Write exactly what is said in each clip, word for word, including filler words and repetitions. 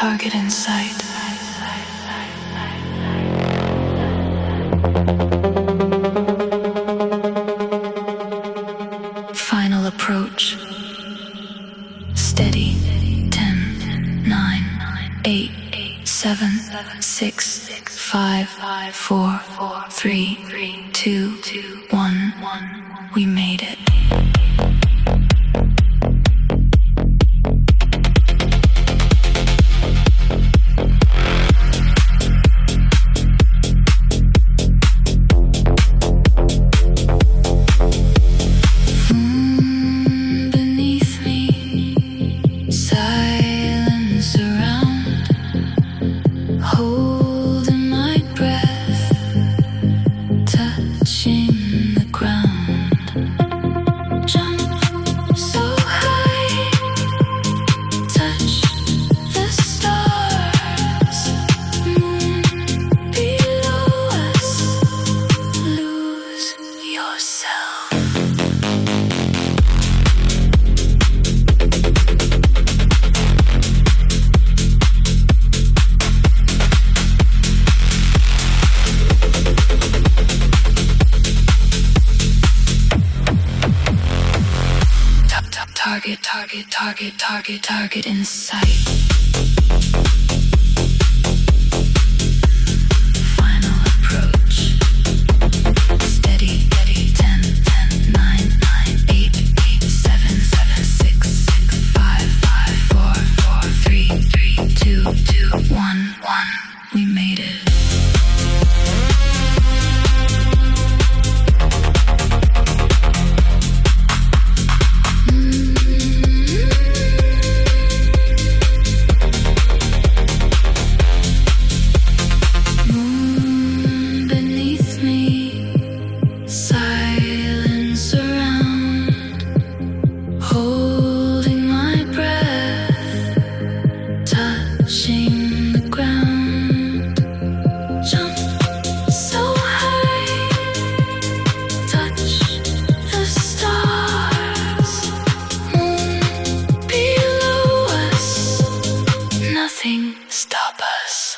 Target in sight. Final approach. Steady. Ten, nine, eight, seven, six, five, four, three, two, one. We made it. Target, target, target, target in sight. Final approach. Steady, steady, ten, ten, nine, nine, eight, eight, seven, seven, six, six, five, five, four, four, three, three, two, two, one, one. We made it. Stop us.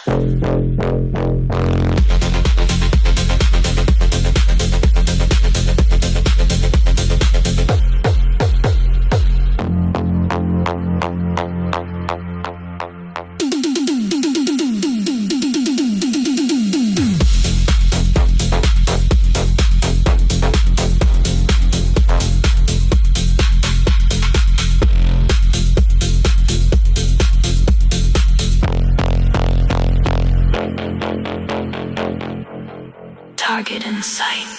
Target in sight.